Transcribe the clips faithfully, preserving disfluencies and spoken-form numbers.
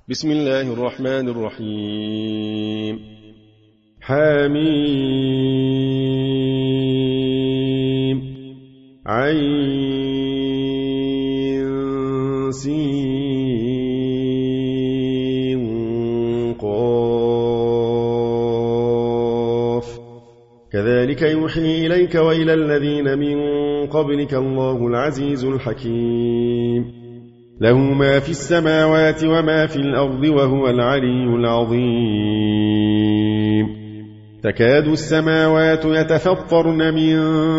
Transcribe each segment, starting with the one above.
بسم الله الرحمن الرحيم. حميم عين سين قاف كذلك يوحي إليك وإلى الذين من قبلك الله العزيز الحكيم. له ما في السماوات وما في الأرض وهو العلي العظيم. تكاد السماوات يتفطرن من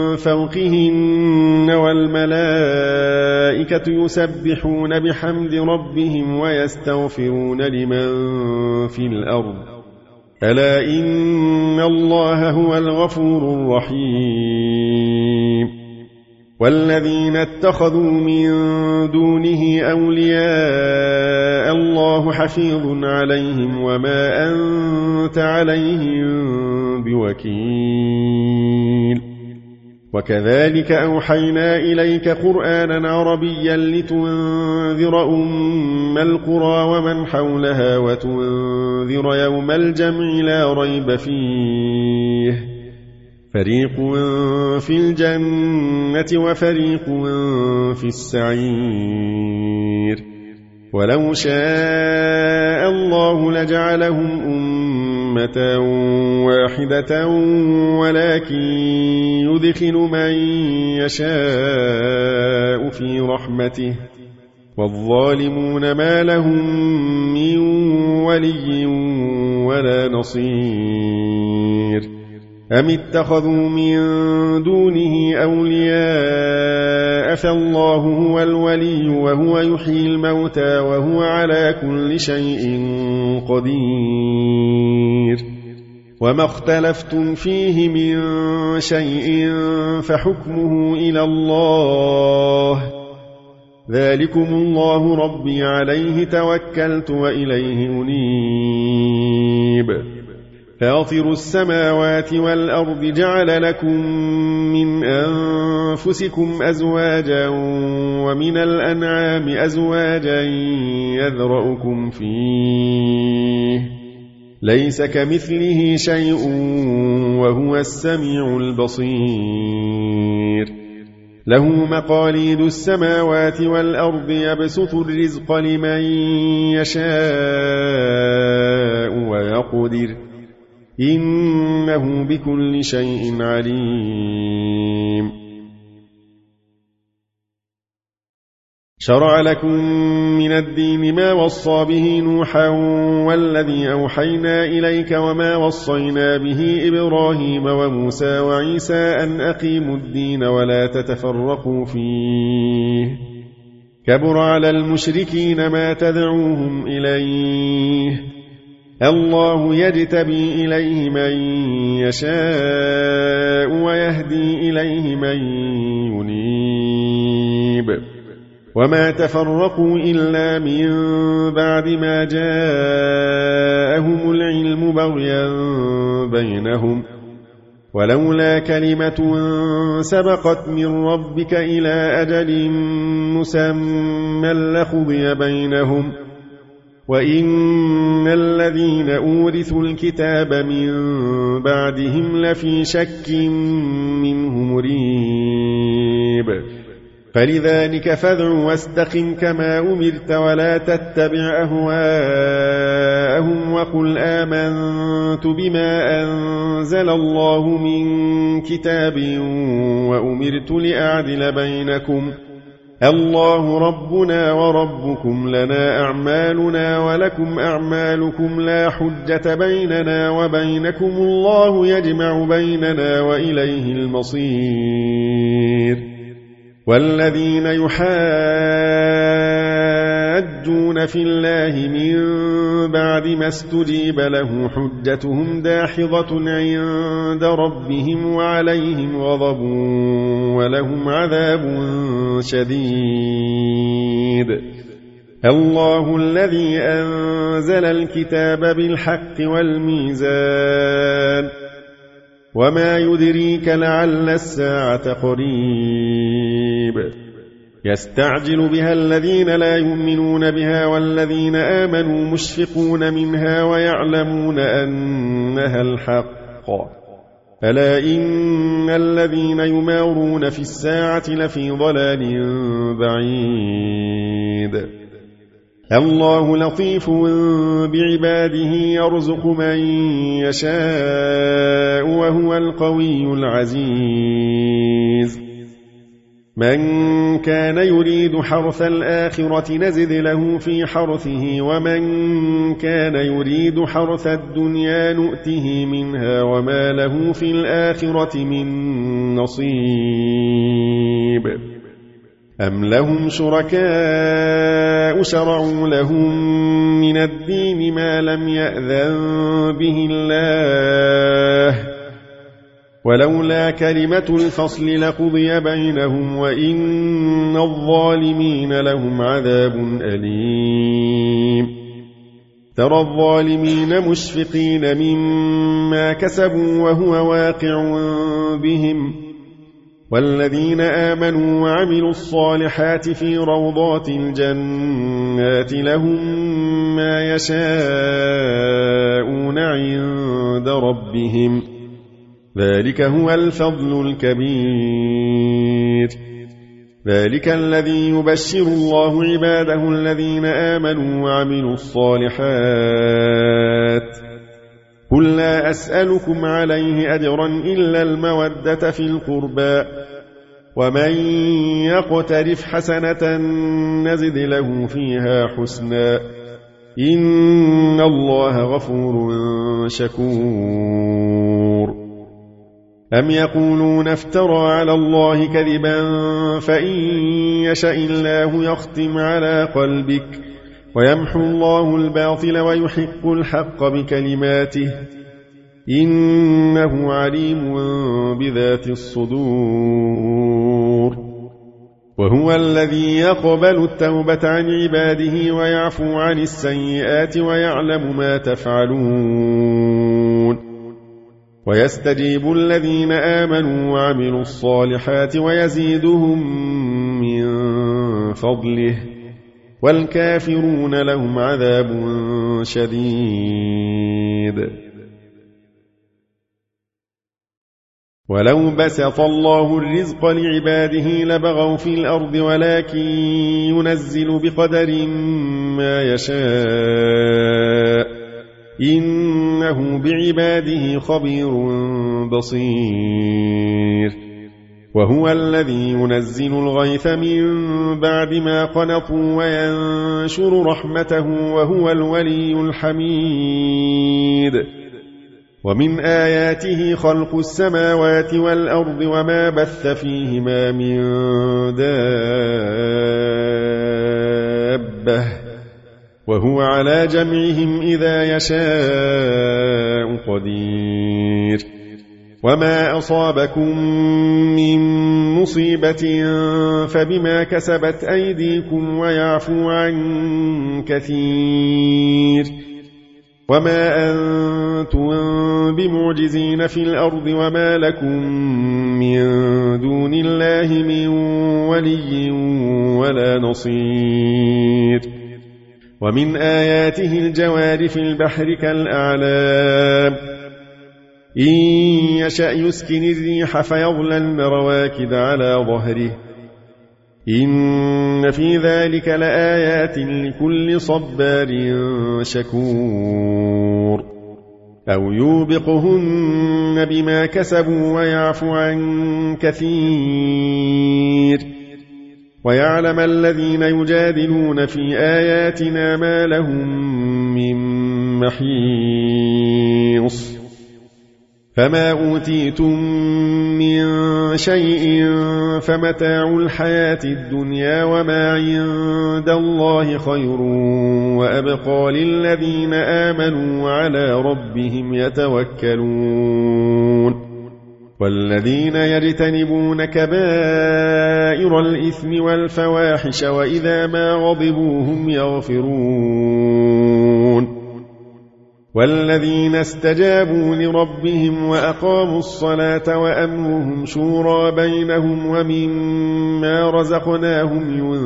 فوقهن والملائكة يسبحون بحمد ربهم ويستغفرون لمن في الأرض ألا إن الله هو الغفور الرحيم. والذين اتخذوا من دونه أولياء الله حفيظ عليهم وما أنت عليهم بوكيل. وكذلك أوحينا إليك قرآنا عربيا لتنذر أم القرى ومن حولها وتنذر يوم الجمع لا ريب فيه فريق في الجنة وفريق في السعير. ولو شاء الله لجعلهم أمة واحدة ولكن يدخل من يشاء في رحمته والظالمون ما لهم من ولي ولا نصير. أم اتخذوا من دونه أولياء فالله هو الولي وهو يحيي الموتى وهو على كل شيء قدير. وما اختلفتم فيه من شيء فحكمه إلى الله ذلكم الله ربي عليه توكلت وإليه أنيب. فاطر السماوات والأرض جعل لكم من أنفسكم أزواجا ومن الأنعام أزواجا يذرأكم فيه ليس كمثله شيء وهو السميع البصير. له مقاليد السماوات والأرض يبسط الرزق لمن يشاء ويقدر إنه بكل شيء عليم. شرع لكم من الدين ما وصى به نوحا والذي أوحينا إليك وما وصينا به إبراهيم وموسى وعيسى أن أقيموا الدين ولا تتفرقوا فيه كبر على المشركين ما تدعوهم إليه الله يجتبي إليه من يشاء ويهدي إليه من ينيب. وما تفرقوا إلا من بعد ما جاءهم العلم بغيا بينهم ولولا كلمة سبقت من ربك إلى أجل مسمى لقضي بينهم وإن الذين أورثوا الكتاب من بعدهم لفي شك منه مريب. فلذلك فادع واستقم كما أمرت ولا تتبع أهواءهم وقل آمنت بما أنزل الله من كتاب وأمرت لأعدل بينكم الله ربنا وربكم لنا أعمالنا ولكم أعمالكم لا حجة بيننا وبينكم الله يجمع بيننا وإليه المصير. والذين يحاجون في الله من بعد ما استجيب له حجتهم داحضة عند ربهم وعليهم غضب ولهم عذاب شديد. الله الذي أنزل الكتاب بالحق والميزان وما يدريك لعل الساعة قريب يستعجل بها الذين لا يؤمنون بها والذين آمنوا مشفقون منها ويعلمون أنها الحق ألا إن الذين يمارون في الساعة لفي ضلال بعيد الله لطيف بعباده يرزق من يشاء وهو القوي العزيز من كان يريد حرث الآخرة نزد له في حرثه ومن كان يريد حرث الدنيا نؤته منها وما له في الآخرة من نصيب أم لهم شركاء شرعوا لهم من الدين ما لم يأذن به الله ولولا كلمة الفصل لقضي بينهم وإن الظالمين لهم عذاب أليم ترى الظالمين مشفقين مما كسبوا وهو واقع بهم والذين آمنوا وعملوا الصالحات في روضات الجنات لهم ما يشاءون عند ربهم ذلك هو الفضل الكبير ذلك الذي يبشر الله عباده الذين آمنوا وعملوا الصالحات قل لا أسألكم عليه أجرا إلا المودة في القربى ومن يقترف حسنة نزد له فيها حسنا إن الله غفور شكور أم يقولون افترى على الله كذبا فإن يشاء الله يختم على قلبك ويمحو الله الباطل ويحق الحق بكلماته إنه عليم بذات الصدور وهو الذي يقبل التوبة عن عباده ويعفو عن السيئات ويعلم ما تفعلون ويستجيب الذين آمنوا وعملوا الصالحات ويزيدهم من فضله والكافرون لهم عذاب شديد ولو بسط الله الرزق لعباده لبغوا في الأرض ولكن ينزل بقدر ما يشاء إنه بعباده خبير بصير وهو الذي ينزل الغيث من بعد ما قنطوا وينشر رحمته وهو الولي الحميد ومن آياته خلق السماوات والأرض وما بث فيهما من دابة وهو على جمعهم إذا يشاء قدير وما أصابكم من مصيبة فبما كسبت أيديكم ويعفو عن كثير وما أنتم بمعجزين في الأرض وما لكم من دون الله من ولي ولا نصير ومن آياته الجوار في البحر كالأعلام إن يشأ يسكن الريح فيظللن رواكد على ظهره إن في ذلك لآيات لكل صبار شكور أو يوبقهن بما كسبوا ويعفو عن كثير ويعلم الذين يجادلون في آياتنا ما لهم من محيص فما أوتيتم من شيء فمتاع الحياة الدنيا وما عند الله خير وأبقى للذين آمنوا وعلى ربهم يتوكلون والذين يجتنبون كبائر الإثم والفواحش وإذا ما غضبوا هم يغفرون والذين استجابوا لربهم وأقاموا الصلاة وأمرهم شورى بينهم ومما رزقناهم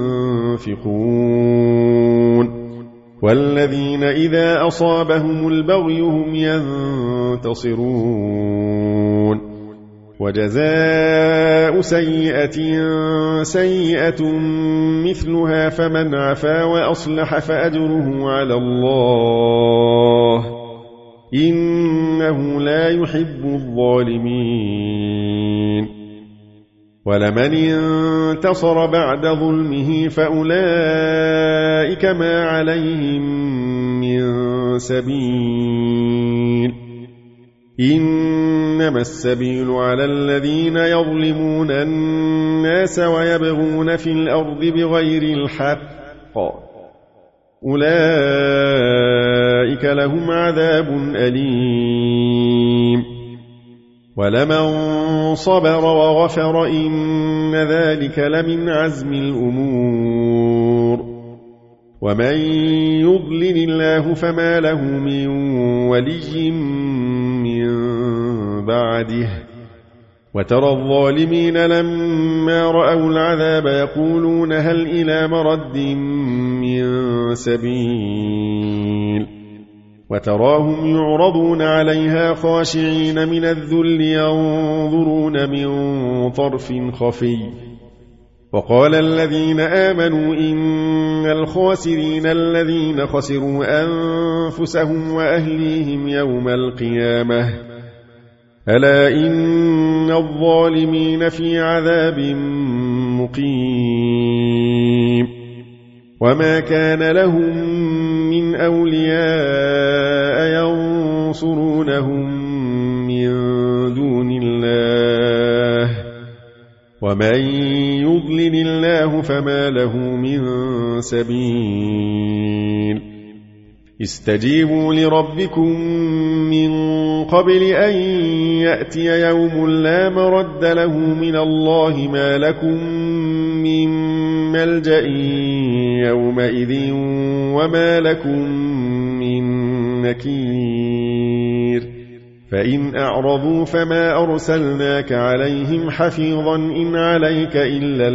ينفقون والذين إذا أصابهم البغي هم ينتصرون وجزاء سيئة سيئة مثلها فمن عفا وأصلح فأجره على الله إنه لا يحب الظالمين ولمن انتصر بعد ظلمه فأولئك ما عليهم من سبيل إنما السبيل على الذين يظلمون الناس ويبغون في الأرض بغير الحق أولئك لهم عذاب أليم ولمن صبر وغفر إن ذلك لمن عزم الأمور ومن يضلل الله فما له من ولي من بعده وترى الظالمين لما رأوا العذاب يقولون هل إلى مرد من سبيل وتراهم يعرضون عليها خاشعين من الذل ينظرون من طرف خفي وقال الذين آمنوا إن الخاسرين الذين خسروا أنفسهم وأهليهم يوم القيامة ألا إن الظالمين في عذاب مقيم وما كان لهم من أولياء ينصرونهم من دون الله ومن يضلل الله فما له من سبيل استجيبوا لربكم من قبل أن يأتي يوم لا مرد له من الله ما لكم من ملجأ يومئذ وما لكم من نكير فإن أعرضوا فما أرسلناك عليهم حفيظا إن عليك إلا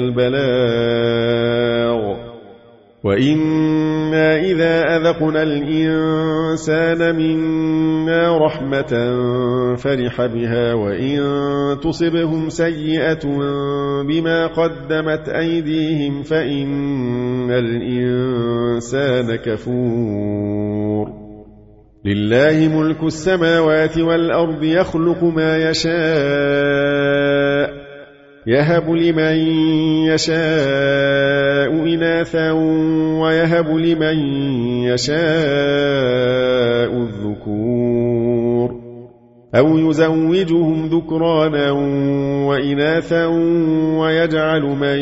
البلاغ وإنا إذا أذقنا الإنسان منا رحمة فرح بها وإن تصبهم سيئة بما قدمت أيديهم فإن الإنسان كفور لله ملك السماوات والأرض يخلق ما يشاء يهب لمن يشاء إناثا ويهب لمن يشاء الذكور أو يزوجهم ذكرانا وإناثا ويجعل من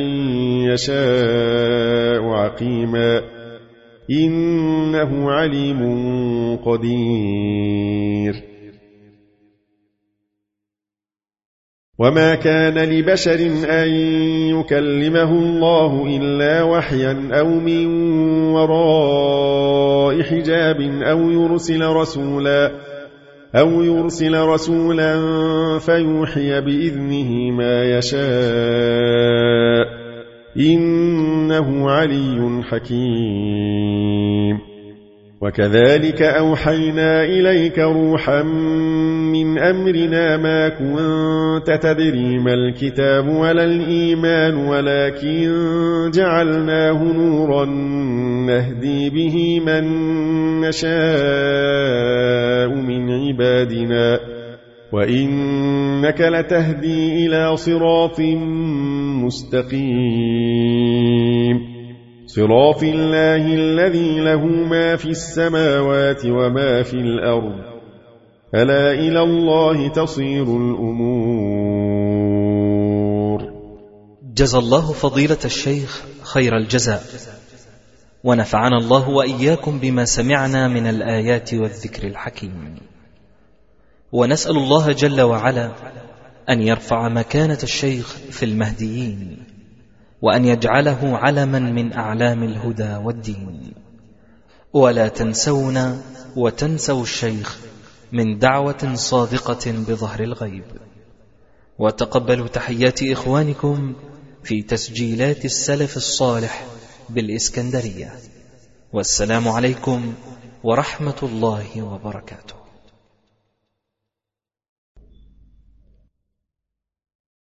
يشاء عقيما إنه عليم قدير وما كان لبشر أن يكلمه الله إلا وحيا أو من وراء حجاب أو يرسل رسولا أو يرسل رسولا فيوحي بإذنه ما يشاء إنه علي حكيم وكذلك أوحينا إليك روحا من أمرنا ما كنت تدري ما الكتاب ولا الإيمان ولكن جعلناه نورا نهدي به من نشاء من عبادنا وإنك لتهدي إلى صراط مستقيم صراط الله الذي له ما في السماوات وما في الأرض ألا إلى الله تصير الأمور. جزى الله فضيلة الشيخ خير الجزاء ونفعنا الله وإياكم بما سمعنا من الآيات والذكر الحكيم ونسأل الله جل وعلا أن يرفع مكانة الشيخ في المهديين وأن يجعله علما من أعلام الهدى والدين ولا تنسونا وتنسوا الشيخ من دعوة صادقة بظهر الغيب. وتقبلوا تحيات إخوانكم في تسجيلات السلف الصالح بالإسكندرية. والسلام عليكم ورحمة الله وبركاته.